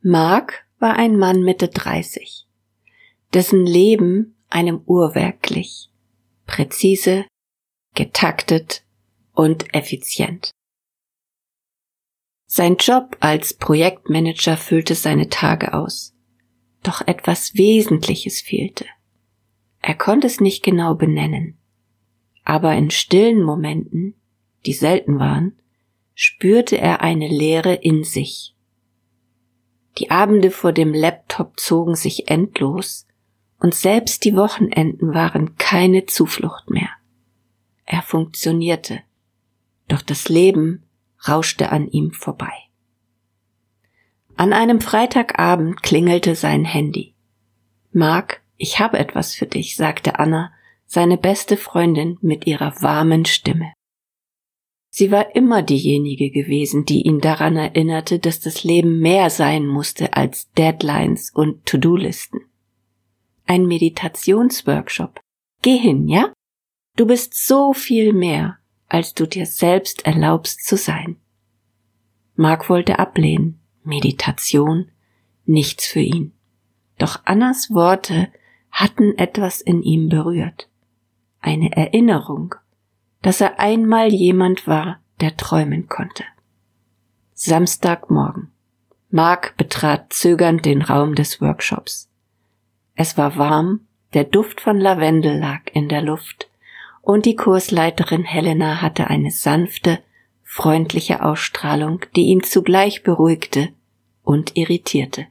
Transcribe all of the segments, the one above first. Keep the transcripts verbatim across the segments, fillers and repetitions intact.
Mark war ein Mann Mitte dreißig, dessen Leben einem Uhrwerk glich, präzise, getaktet und effizient. Sein Job als Projektmanager füllte seine Tage aus, doch etwas Wesentliches fehlte. Er konnte es nicht genau benennen, aber in stillen Momenten, die selten waren, spürte er eine Leere in sich. Die Abende vor dem Laptop zogen sich endlos und selbst die Wochenenden waren keine Zuflucht mehr. Er funktionierte, doch das Leben rauschte an ihm vorbei. An einem Freitagabend klingelte sein Handy. »Mark, ich habe etwas für dich«, sagte Anna, seine beste Freundin, mit ihrer warmen Stimme. Sie war immer diejenige gewesen, die ihn daran erinnerte, dass das Leben mehr sein musste als Deadlines und To-Do-Listen. Ein Meditationsworkshop. Geh hin, ja? Du bist so viel mehr, als du dir selbst erlaubst zu sein. Mark wollte ablehnen. Meditation, nichts für ihn. Doch Annas Worte hatten etwas in ihm berührt. Eine Erinnerung, dass er einmal jemand war, der träumen konnte. Samstagmorgen. Mark betrat zögernd den Raum des Workshops. Es war warm, der Duft von Lavendel lag in der Luft und die Kursleiterin Helena hatte eine sanfte, freundliche Ausstrahlung, die ihn zugleich beruhigte und irritierte.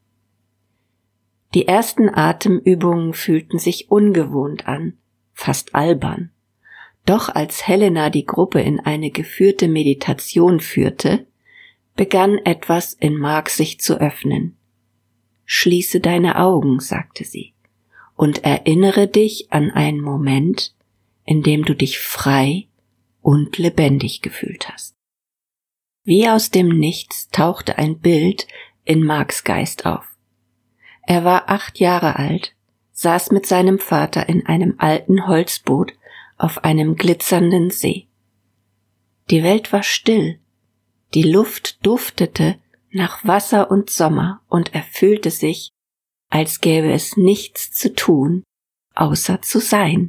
Die ersten Atemübungen fühlten sich ungewohnt an, fast albern. Doch als Helena die Gruppe in eine geführte Meditation führte, begann etwas in Mark sich zu öffnen. »Schließe deine Augen«, sagte sie, »und erinnere dich an einen Moment, in dem du dich frei und lebendig gefühlt hast.« Wie aus dem Nichts tauchte ein Bild in Marks Geist auf. Er war acht Jahre alt, saß mit seinem Vater in einem alten Holzboot auf einem glitzernden See. Die Welt war still, die Luft duftete nach Wasser und Sommer und er fühlte sich, als gäbe es nichts zu tun, außer zu sein.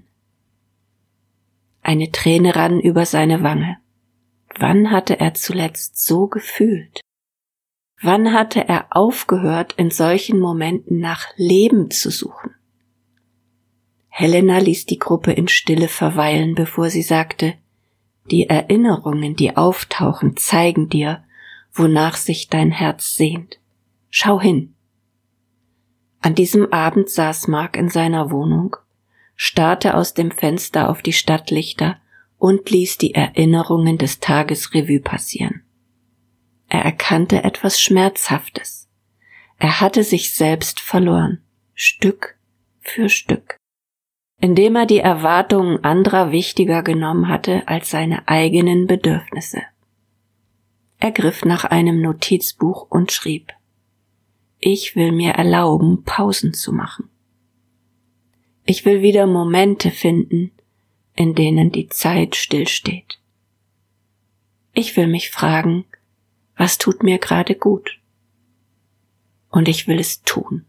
Eine Träne rann über seine Wange. Wann hatte er zuletzt so gefühlt? Wann hatte er aufgehört, in solchen Momenten nach Leben zu suchen? Helena ließ die Gruppe in Stille verweilen, bevor sie sagte, die Erinnerungen, die auftauchen, zeigen dir, wonach sich dein Herz sehnt. Schau hin. An diesem Abend saß Mark in seiner Wohnung, starrte aus dem Fenster auf die Stadtlichter und ließ die Erinnerungen des Tages Revue passieren. Er erkannte etwas Schmerzhaftes. Er hatte sich selbst verloren, Stück für Stück, indem er die Erwartungen anderer wichtiger genommen hatte als seine eigenen Bedürfnisse. Er griff nach einem Notizbuch und schrieb: Ich will mir erlauben, Pausen zu machen. Ich will wieder Momente finden, in denen die Zeit stillsteht. Ich will mich fragen, was tut mir gerade gut? Und ich will es tun.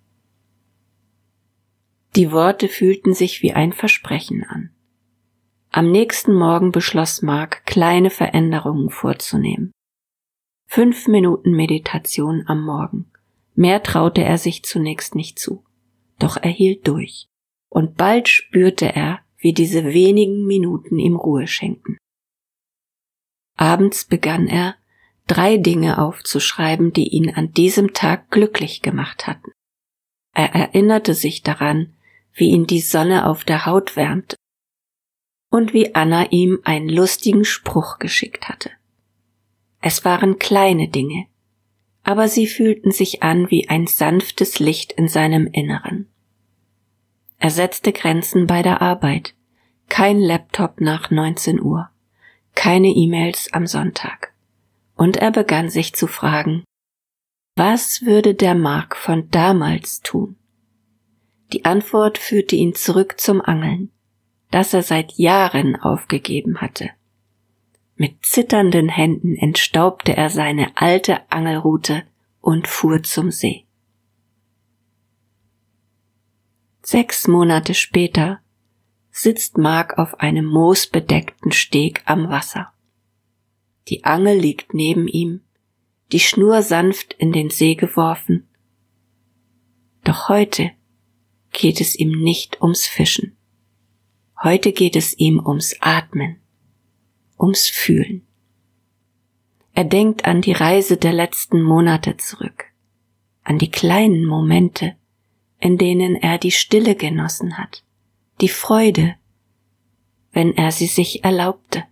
Die Worte fühlten sich wie ein Versprechen an. Am nächsten Morgen beschloss Mark, kleine Veränderungen vorzunehmen. Fünf Minuten Meditation am Morgen. Mehr traute er sich zunächst nicht zu. Doch er hielt durch. Und bald spürte er, wie diese wenigen Minuten ihm Ruhe schenkten. Abends begann er, drei Dinge aufzuschreiben, die ihn an diesem Tag glücklich gemacht hatten. Er erinnerte sich daran, wie ihn die Sonne auf der Haut wärmte und wie Anna ihm einen lustigen Spruch geschickt hatte. Es waren kleine Dinge, aber sie fühlten sich an wie ein sanftes Licht in seinem Inneren. Er setzte Grenzen bei der Arbeit, kein Laptop nach neunzehn Uhr, keine E-Mails am Sonntag. Und er begann sich zu fragen, was würde der Mark von damals tun? Die Antwort führte ihn zurück zum Angeln, das er seit Jahren aufgegeben hatte. Mit zitternden Händen entstaubte er seine alte Angelrute und fuhr zum See. Sechs Monate später sitzt Mark auf einem moosbedeckten Steg am Wasser. Die Angel liegt neben ihm, die Schnur sanft in den See geworfen. Doch heute geht es ihm nicht ums Fischen. Heute geht es ihm ums Atmen, ums Fühlen. Er denkt an die Reise der letzten Monate zurück, an die kleinen Momente, in denen er die Stille genossen hat, die Freude, wenn er sie sich erlaubte.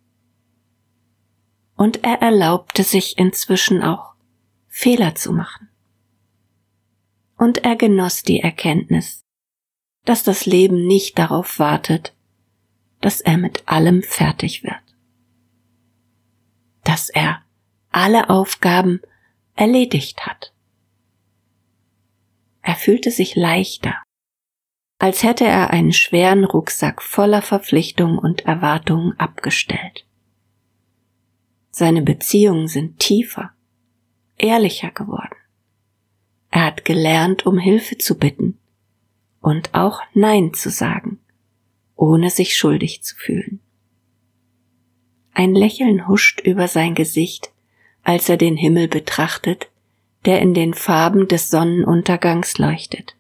Und er erlaubte sich inzwischen auch, Fehler zu machen. Und er genoss die Erkenntnis, dass das Leben nicht darauf wartet, dass er mit allem fertig wird. Dass er alle Aufgaben erledigt hat. Er fühlte sich leichter, als hätte er einen schweren Rucksack voller Verpflichtungen und Erwartungen abgestellt. Seine Beziehungen sind tiefer, ehrlicher geworden. Er hat gelernt, um Hilfe zu bitten und auch Nein zu sagen, ohne sich schuldig zu fühlen. Ein Lächeln huscht über sein Gesicht, als er den Himmel betrachtet, der in den Farben des Sonnenuntergangs leuchtet.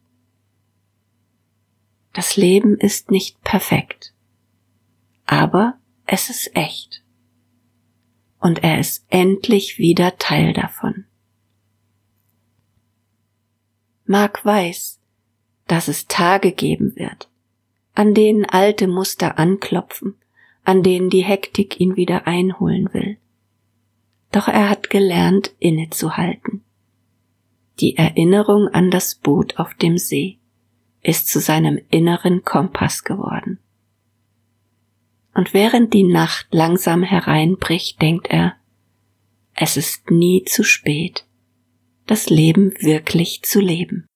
Das Leben ist nicht perfekt, aber es ist echt. Und er ist endlich wieder Teil davon. Mark weiß, dass es Tage geben wird, an denen alte Muster anklopfen, an denen die Hektik ihn wieder einholen will. Doch er hat gelernt, innezuhalten. Die Erinnerung an das Boot auf dem See ist zu seinem inneren Kompass geworden. Und während die Nacht langsam hereinbricht, denkt er, es ist nie zu spät, das Leben wirklich zu leben.